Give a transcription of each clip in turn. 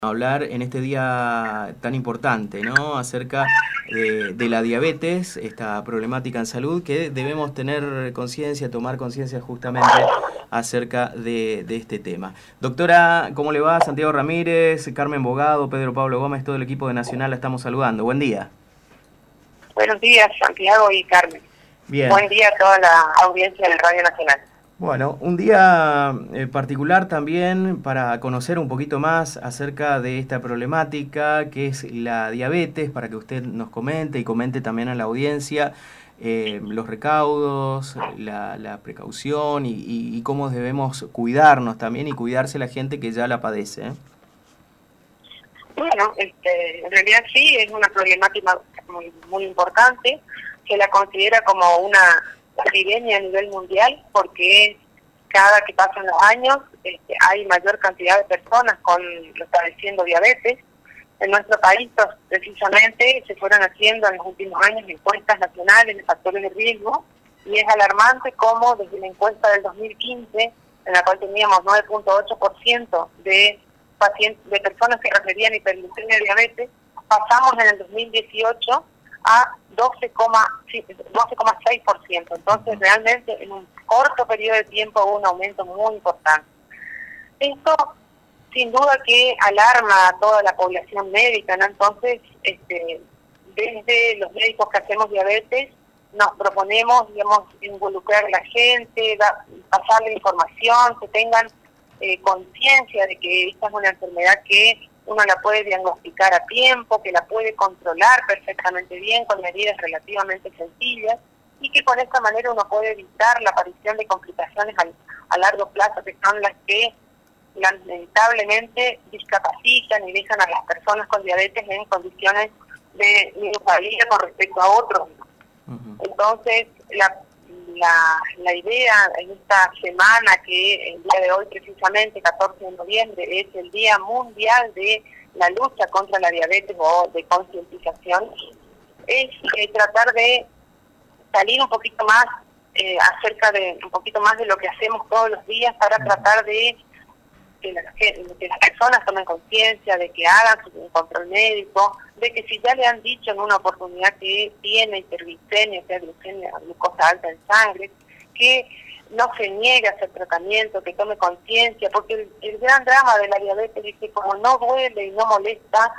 Hablar en este día tan importante, ¿no? Acerca de la diabetes, esta problemática en salud que debemos tener conciencia, tomar conciencia justamente acerca de este tema. Doctora, ¿cómo le va? Santiago Ramírez, Carmen Bogado, Pedro Pablo Gómez, todo el equipo de Nacional la estamos saludando. Buen día. Buenos días, Santiago y Carmen. Bien. Buen día a toda la audiencia del Radio Nacional. Bueno, un día particular también para conocer un poquito más acerca de esta problemática que es la diabetes, para que usted nos comente y comente también a la audiencia los recaudos, la precaución y cómo debemos cuidarnos también y cuidarse la gente que ya la padece, ¿eh? Bueno, en realidad sí, es una problemática muy importante. Se la considera como una epidemia a nivel mundial porque cada que pasan los años hay mayor cantidad de personas padeciendo diabetes. En nuestro país, precisamente, se fueron haciendo en los últimos años encuestas nacionales de factores de riesgo y es alarmante cómo desde la encuesta del 2015, en la cual teníamos 9.8% de personas que referían hiperglucemia y diabetes, pasamos en el 2018 a 12,6%. Entonces, realmente, en un corto periodo de tiempo hubo un aumento muy importante. Esto, sin duda, que alarma a toda la población médica, ¿no? Entonces, desde los médicos que hacemos diabetes, nos proponemos, involucrar a la gente, pasarle información, que tengan conciencia de que esta es una enfermedad que uno la puede diagnosticar a tiempo, que la puede controlar perfectamente bien con medidas relativamente sencillas y que con esta manera uno puede evitar la aparición de complicaciones a largo plazo, que son las que lamentablemente discapacitan y dejan a las personas con diabetes en condiciones de minusvalía con respecto a otros. Entonces, la idea en esta semana, que el día de hoy precisamente, 14 de noviembre, es el Día Mundial de la Lucha contra la Diabetes o de concientización, es tratar de salir un poquito más un poquito más de lo que hacemos todos los días para tratar de que las personas tomen conciencia, de que hagan su control médico, de que si ya le han dicho en una oportunidad que tiene hiperglicemia, que glucemia, glucosa alta en sangre, que no se niegue a hacer tratamiento, que tome conciencia, porque el gran drama de la diabetes es que como no duele y no molesta,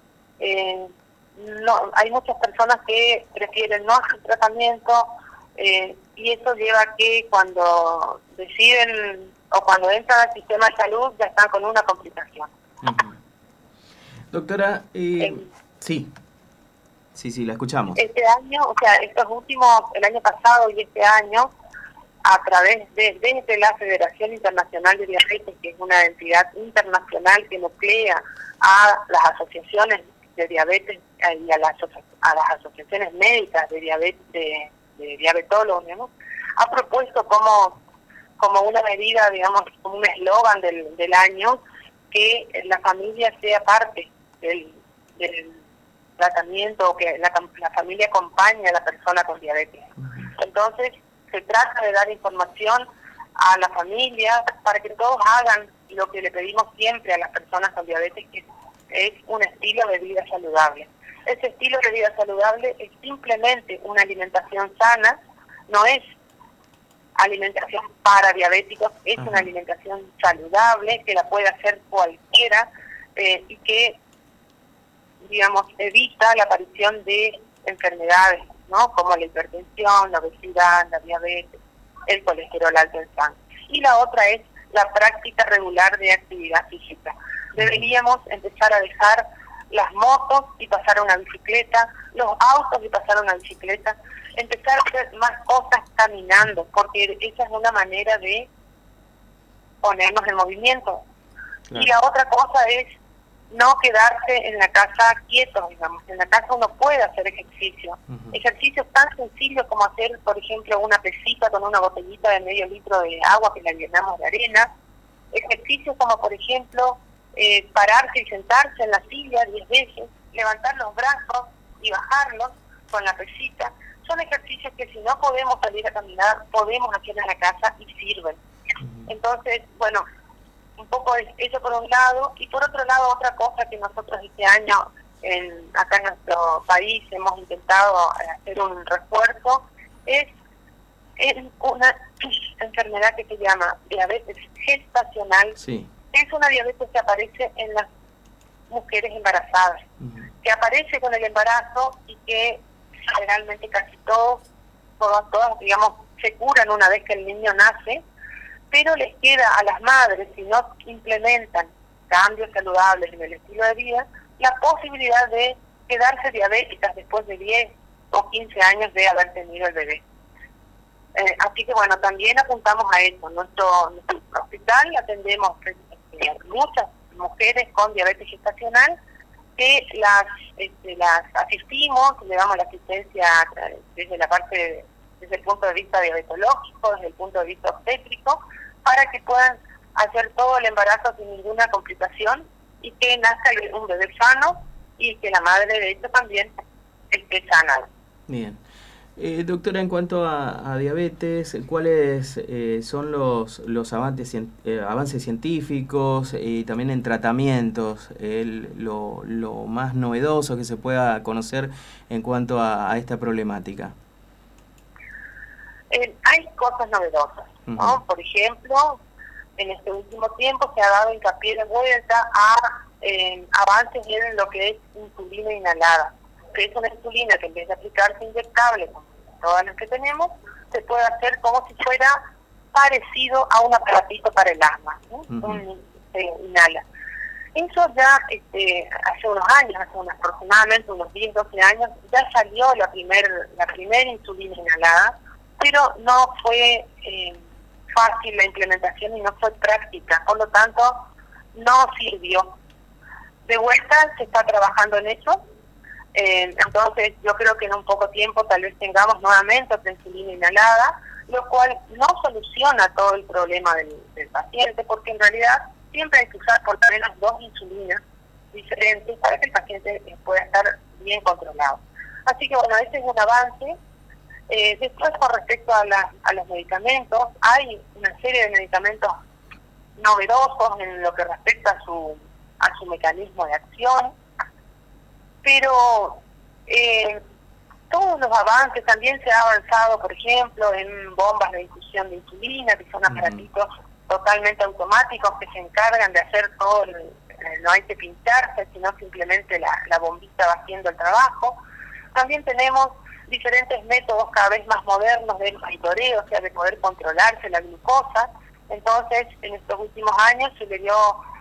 hay muchas personas que prefieren no hacer tratamiento, y eso lleva a que cuando deciden o cuando entran al sistema de salud ya están con una complicación. Doctora, sí, la escuchamos. Este año, el año pasado y este año, a través desde la Federación Internacional de Diabetes, que es una entidad internacional que nuclea a las asociaciones de diabetes y a las asociaciones médicas de diabetes, de diabetólogos, ha propuesto como una medida, como un eslogan del año, que la familia sea parte del tratamiento, o que la familia acompañe a la persona con diabetes. Entonces, se trata de dar información a la familia para que todos hagan lo que le pedimos siempre a las personas con diabetes, que es un estilo de vida saludable. Ese estilo de vida saludable es simplemente una alimentación sana, no es alimentación para diabéticos, es una alimentación saludable que la puede hacer cualquiera, y que, evita la aparición de enfermedades, ¿no? Como la hipertensión, la obesidad, la diabetes, el colesterol alto en sangre. Y la otra es la práctica regular de actividad física. Deberíamos empezar a dejar las motos y pasar a una bicicleta, los autos y pasar a una bicicleta, empezar a hacer más cosas caminando, porque esa es una manera de ponernos en movimiento. Claro. Y la otra cosa es no quedarse en la casa quietos, En la casa uno puede hacer ejercicio. Ejercicios tan sencillos como hacer, por ejemplo, una pesita con una botellita de medio litro de agua que la llenamos de arena. Ejercicios como, por ejemplo, pararse y sentarse en la silla 10 veces, levantar los brazos y bajarlos con la pesita. Son ejercicios que si no podemos salir a caminar, podemos hacer en la casa y sirven. Entonces, un poco eso por un lado, y por otro lado otra cosa que nosotros este año acá en nuestro país hemos intentado hacer un refuerzo es una enfermedad que se llama diabetes gestacional. Sí. Es una diabetes que aparece en las mujeres embarazadas, que aparece con el embarazo y que generalmente casi todas, digamos, se curan una vez que el niño nace, pero les queda a las madres, si no implementan cambios saludables en el estilo de vida, la posibilidad de quedarse diabéticas después de 10 o 15 años de haber tenido el bebé. Así que bueno, también apuntamos a eso. Nuestro hospital atendemos muchas mujeres con diabetes gestacional que las asistimos, le damos la asistencia desde la parte, desde el punto de vista diabetológico, desde el punto de vista obstétrico, para que puedan hacer todo el embarazo sin ninguna complicación y que nazca un bebé sano y que la madre de hecho también esté sana. Bien. Doctora, en cuanto a diabetes, ¿cuáles son los avances científicos y también en tratamientos, lo más novedoso que se pueda conocer en cuanto a esta problemática? Hay cosas novedosas, ¿no? Por ejemplo, en este último tiempo se ha dado hincapié de vuelta a avances en lo que es insulina inhalada, que es una insulina que en vez de aplicarse inyectable, como todas las que tenemos, se puede hacer como si fuera parecido a un aparatito para el asma, ¿no? Inhala. Eso ya hace unos años, aproximadamente unos 10, 12 años, ya salió la primer insulina inhalada, pero no fue fácil la implementación y no fue práctica, por lo tanto no sirvió. De vuelta se está trabajando en eso, entonces yo creo que en un poco tiempo tal vez tengamos nuevamente otra insulina inhalada, lo cual no soluciona todo el problema del paciente, porque en realidad siempre hay que usar por lo menos 2 insulinas diferentes para que el paciente pueda estar bien controlado. Así que bueno, ese es un avance. Después, con respecto a los medicamentos, hay una serie de medicamentos novedosos en lo que respecta a su mecanismo de acción, pero todos los avances, también se ha avanzado, por ejemplo, en bombas de infusión de insulina, que son aparatitos totalmente automáticos que se encargan de hacer todo, no hay que pincharse, sino simplemente la bombita va haciendo el trabajo. También tenemos diferentes métodos cada vez más modernos de monitoreo, o sea, de poder controlarse la glucosa. Entonces, en estos últimos años se le dio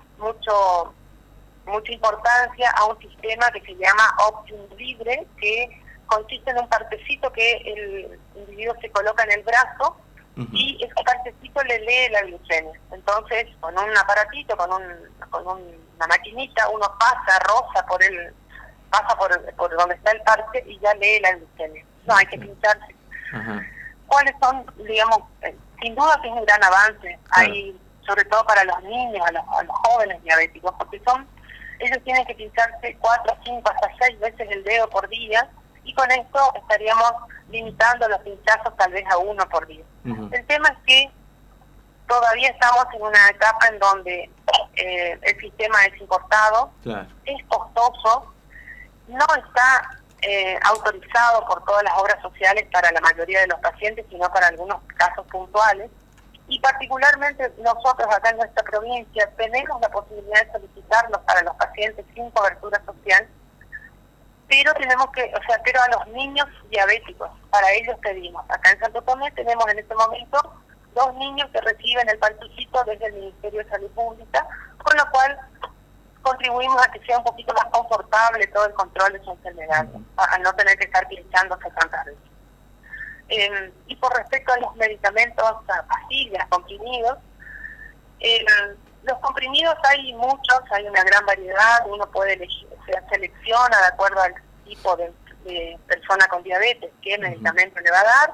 mucha importancia a un sistema que se llama Optum Libre, que consiste en un partecito que el individuo se coloca en el brazo y ese partecito le lee la glucemia. Entonces, con un aparatito, con una maquinita, uno roza por donde está el parche y ya lee la glucemia. No hay que pincharse. ¿Cuáles son, digamos, sin duda que es un gran avance, hay sobre todo para los niños, a los jóvenes diabéticos, porque ellos tienen que pincharse 4, 5, hasta 6 veces el dedo por día, y con esto estaríamos limitando los pinchazos tal vez a 1 por día. El tema es que todavía estamos en una etapa en donde el sistema es importado, es costoso, no está autorizado por todas las obras sociales para la mayoría de los pacientes, sino para algunos casos puntuales. Y particularmente nosotros acá en nuestra provincia tenemos la posibilidad de solicitarlos para los pacientes sin cobertura social, pero pero a los niños diabéticos, para ellos pedimos. Acá en Santo Tomé tenemos en este momento 2 niños que reciben el parchecito desde el Ministerio de Salud Pública, con lo cual contribuimos a que sea un poquito más confortable todo el control de su enfermedad, al no tener que estar pinchándose tantas veces. Y por respecto a los medicamentos, a pastillas, comprimidos, los comprimidos hay muchos, hay una gran variedad, uno puede elegir, se selecciona de acuerdo al tipo de persona con diabetes qué medicamento le va a dar,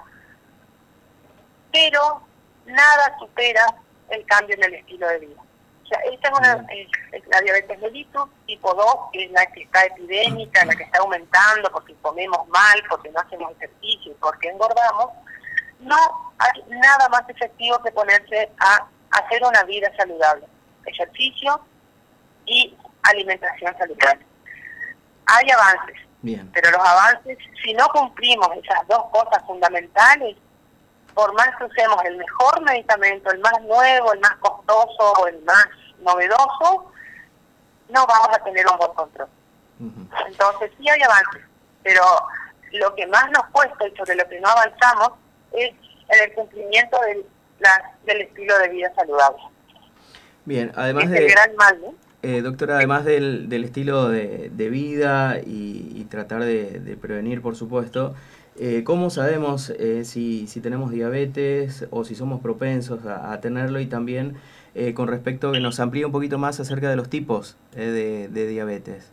pero nada supera el cambio en el estilo de vida. O sea, esta es la diabetes mellitus tipo 2, que es la que está epidémica, la que está aumentando porque comemos mal, porque no hacemos ejercicio y porque engordamos. No hay nada más efectivo que ponerse a hacer una vida saludable. ejercicio y alimentación saludable. Hay avances, bien, pero los avances, si no cumplimos esas dos cosas fundamentales, por más que usemos el mejor medicamento, el más nuevo, el más costoso o el más novedoso, no vamos a tener un buen control. Entonces sí hay avances, pero lo que más nos cuesta y sobre lo que no avanzamos es en el cumplimiento del estilo de vida saludable. bien. Además es el gran mal, ¿no? Doctora, además del estilo de vida y tratar de prevenir, por supuesto, ¿cómo sabemos si tenemos diabetes o si somos propensos a tenerlo? Y también con respecto a que nos amplíe un poquito más acerca de los tipos de diabetes.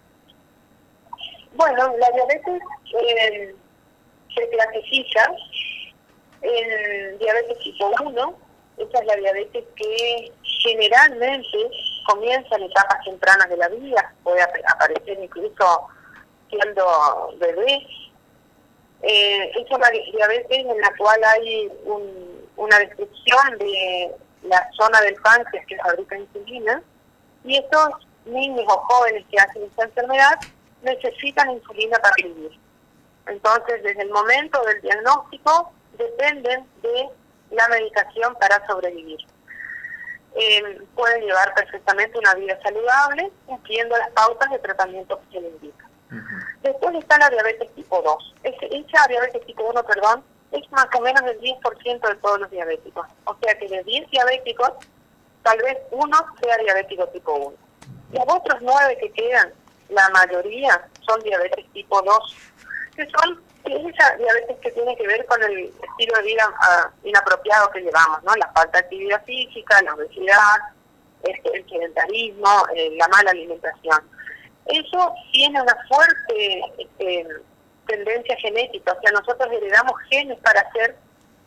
Bueno, la diabetes se clasifica en diabetes tipo 1. Esa es la diabetes que generalmente comienza en etapas tempranas de la vida, puede aparecer incluso siendo bebé. Es una diabetes en la cual hay una destrucción de la zona del páncreas que fabrica insulina, y estos niños o jóvenes que hacen esta enfermedad necesitan insulina para vivir. Entonces, desde el momento del diagnóstico, dependen de la medicación para sobrevivir. Pueden llevar perfectamente una vida saludable, cumpliendo las pautas de tratamiento que se les indica. Después está la diabetes tipo 2. Esa diabetes tipo 1, es más o menos el 10% de todos los diabéticos. O sea que de 10 diabéticos, tal vez uno sea diabético tipo 1. Los otros 9 que quedan, la mayoría son diabetes tipo 2, que son esa diabetes que tiene que ver con el estilo de vida inapropiado que llevamos, ¿no? La falta de actividad física, la obesidad, el sedentarismo, la mala alimentación. Eso tiene una fuerte tendencia genética, o sea, nosotros heredamos genes para hacer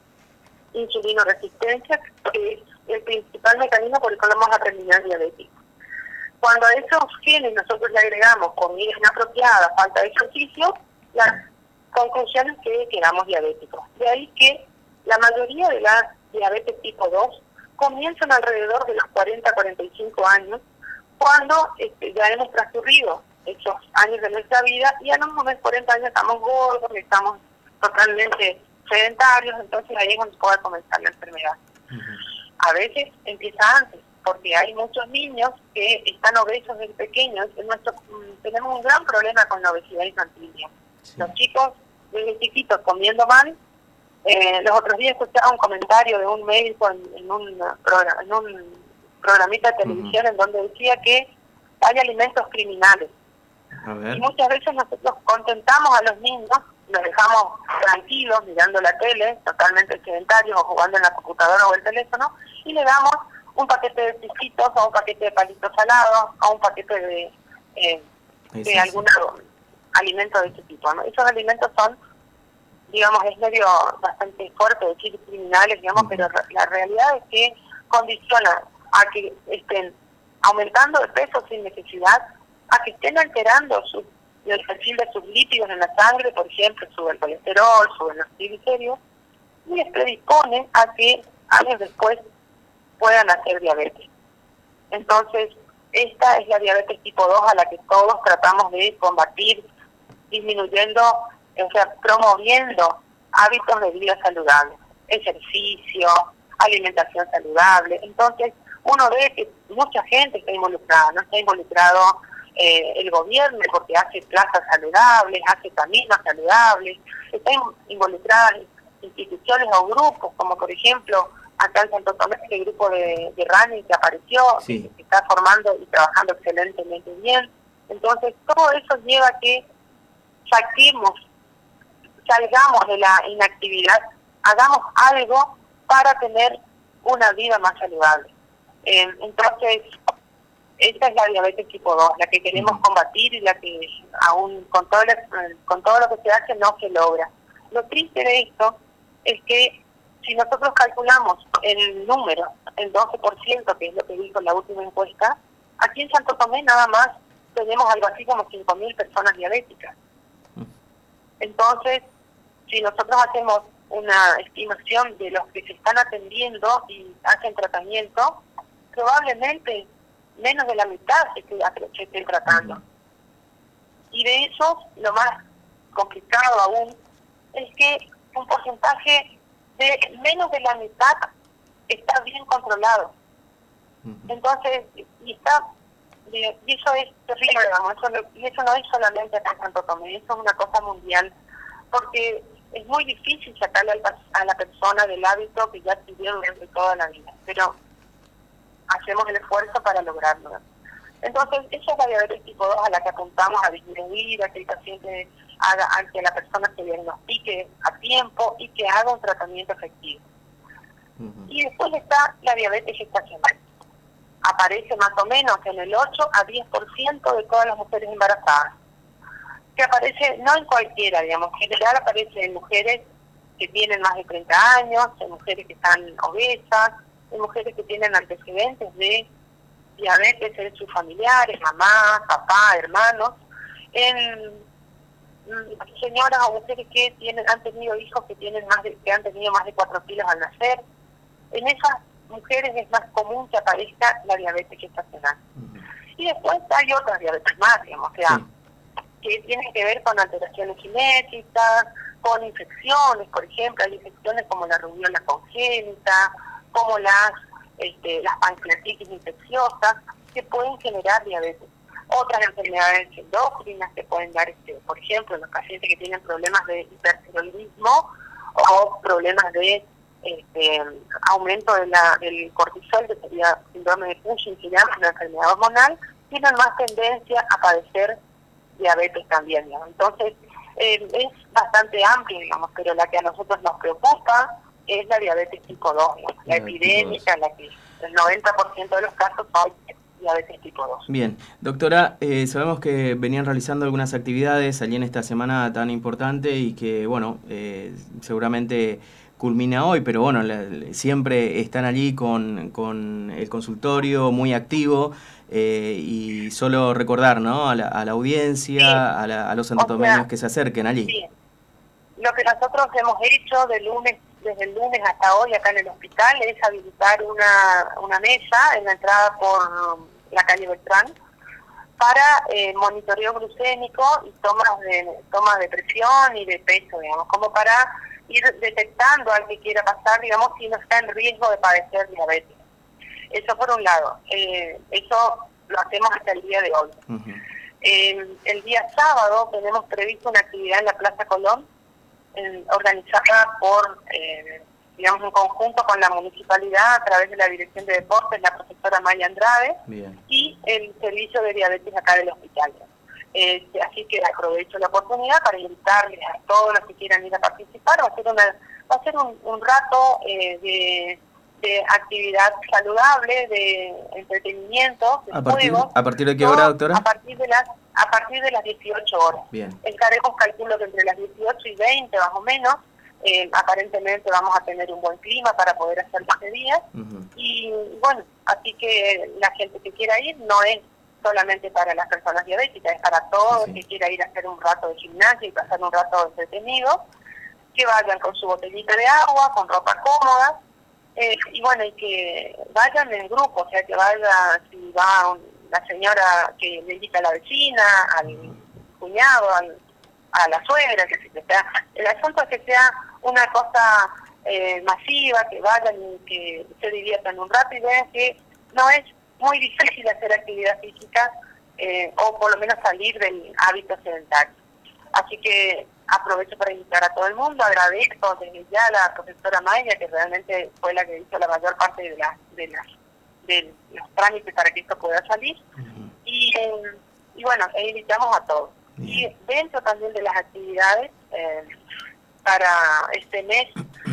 insulinoresistencia, que es el principal mecanismo por el cual vamos a terminar diabéticos. Cuando a esos genes nosotros le agregamos comida inapropiada, falta de ejercicio, la conclusión es que quedamos diabéticos. De ahí que la mayoría de las diabetes tipo 2 comienzan alrededor de los 40-45 años, cuando ya hemos transcurrido esos años de nuestra vida y en unos 40 años estamos gordos, estamos totalmente sedentarios, entonces ahí es donde puede comenzar la enfermedad. A veces empieza antes, porque hay muchos niños que están obesos desde pequeños. Tenemos un gran problema con la obesidad infantil. Sí. Los chicos desde chiquitos comiendo mal. Los otros días escuchaba un comentario de un médico en un programita de televisión en donde decía que hay alimentos criminales. Y muchas veces nosotros contentamos a los niños, los dejamos tranquilos mirando la tele, totalmente sedentarios o jugando en la computadora o el teléfono, y le damos un paquete de pisitos o un paquete de palitos salados o un paquete de algún alimento de ese tipo, ¿no? Esos alimentos son, digamos, es medio bastante fuerte decir criminales, digamos, pero la realidad es que condiciona a que estén aumentando de peso sin necesidad, a que estén alterando el perfil de sus lípidos en la sangre, por ejemplo, sube el colesterol, suben los triglicéridos, y les predispone a que años después puedan hacer diabetes. Entonces, esta es la diabetes tipo 2 a la que todos tratamos de combatir, disminuyendo, o sea, promoviendo hábitos de vida saludables, ejercicio, alimentación saludable. Entonces, uno ve que mucha gente está involucrada, no está involucrado el gobierno porque hace plazas saludables, hace caminos saludables, está involucradas instituciones o grupos, como por ejemplo acá en Santo Tomé, el grupo de running que apareció, sí, que está formando y trabajando excelentemente bien. Entonces, todo eso lleva a que salgamos de la inactividad, hagamos algo para tener una vida más saludable. Entonces, esta es la diabetes tipo 2, la que queremos combatir y la que aún con todo lo que se hace no se logra. Lo triste de esto es que si nosotros calculamos el número, el 12%, que es lo que dijo la última encuesta, aquí en Santo Tomé nada más tenemos algo así como 5.000 personas diabéticas. Entonces, si nosotros hacemos una estimación de los que se están atendiendo y hacen tratamiento, probablemente menos de la mitad se estén tratando. Y de esos, lo más complicado aún es que un porcentaje de menos de la mitad está bien controlado. Entonces, y eso es terrible, digamos, y eso no es solamente acá en Santo Tomé, eso es una cosa mundial, porque es muy difícil sacarle a la persona del hábito que ya adquirió durante toda la vida, pero hacemos el esfuerzo para lograrlo. Entonces, esa es la diabetes tipo 2 a la que apuntamos a disminuir, a que el paciente a que la persona se diagnostique a tiempo y que haga un tratamiento efectivo. Y después está la diabetes gestacional. Aparece más o menos en el 8 a 10% de todas las mujeres embarazadas. Que aparece no en cualquiera, digamos, en general aparece en mujeres que tienen más de 30 años, en mujeres que están obesas, en mujeres que tienen antecedentes de diabetes en sus familiares, mamá, papá, hermanos, en señoras o mujeres que han tenido hijos que han tenido más de 4 kilos al nacer. En esas mujeres es más común que aparezca la diabetes gestacional. Y después hay otras diabetes más, digamos, o sea, que tienen que ver con alteraciones genéticas, con infecciones, por ejemplo, hay infecciones como la rubiola congénita, como las pancreatitis infecciosas, que pueden generar diabetes. Otras enfermedades endócrinas que pueden dar, por ejemplo, en los pacientes que tienen problemas de hipertiroidismo o problemas de aumento del cortisol, que sería síndrome de Cushing, que llama una enfermedad hormonal, tienen más tendencia a padecer diabetes también, digamos. Entonces, es bastante amplio, digamos, pero la que a nosotros nos preocupa es la diabetes tipo 2, digamos, la epidémica, la que el 90% de los casos son diabetes tipo 2. Bien, doctora, sabemos que venían realizando algunas actividades allí en esta semana tan importante y que, bueno, seguramente culmina hoy, pero bueno, siempre están allí con el consultorio muy activo y solo recordar, ¿no?, a la audiencia, sí, a los santotomeños que se acerquen allí. Sí. Lo que nosotros hemos hecho desde el lunes hasta hoy acá en el hospital es habilitar una mesa en la entrada por la calle Beltrán para monitoreo glucémico y tomas de presión y de peso, digamos, como para ir detectando al que quiera pasar, digamos, si no está en riesgo de padecer diabetes. Eso por un lado. Eso lo hacemos hasta el día de hoy. El día sábado tenemos previsto una actividad en la Plaza Colón, organizada por, digamos, en conjunto con la municipalidad a través de la Dirección de Deportes, la profesora Maya Andrade. Bien. Y el servicio de diabetes acá del hospital. Así que aprovecho la oportunidad para invitarles a todos los que quieran ir a participar. Va a ser un rato de actividad saludable, de entretenimiento, de juegos. ¿A partir de qué hora, doctora? A partir de las 18 horas. Bien. Estaremos, calculo que entre las 18 y 20 más o menos. Aparentemente vamos a tener un buen clima para poder hacer este día. Y bueno, así que la gente que quiera ir no es solamente para las personas diabéticas, es para todos que quiera ir a hacer un rato de gimnasia y pasar un rato entretenido, que vayan con su botellita de agua, con ropa cómoda, y bueno, y que vayan en grupo, o sea, que vaya, si va la señora que le invita a la vecina, al cuñado, a la suegra, el asunto es que sea una cosa masiva, que vayan y que se diviertan un rato y vean que no es muy difícil hacer actividad física o por lo menos salir del hábito sedentario. Así que aprovecho para invitar a todo el mundo, agradezco desde ya a la profesora Maya, que realmente fue la que hizo la mayor parte de los trámites para que esto pueda salir, y bueno, invitamos a todos. Y dentro también de las actividades para este mes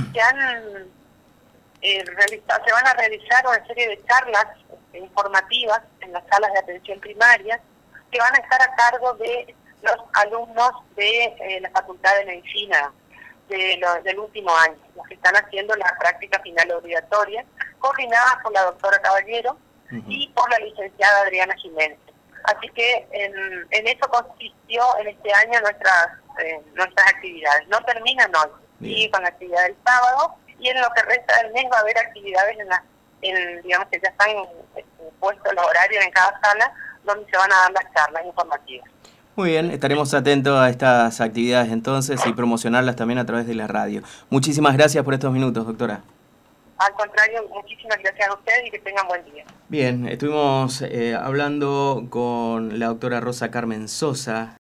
se van a realizar una serie de charlas informativas en las salas de atención primaria que van a estar a cargo de los alumnos de la Facultad de Medicina del último año, los que están haciendo la práctica final obligatoria, coordinadas por la doctora Caballero y por la licenciada Adriana Jiménez. Así que en eso consistió en este año nuestras actividades. No terminan hoy, sigue con la actividad del sábado, y en lo que resta del mes va a haber actividades digamos que ya están puestos los horarios en cada sala donde se van a dar las charlas informativas. Muy bien, estaremos atentos a estas actividades entonces y promocionarlas también a través de la radio. Muchísimas gracias por estos minutos, doctora. Al contrario, muchísimas gracias a ustedes y que tengan buen día. Bien, estuvimos hablando con la doctora Rosa Carmen Sosa.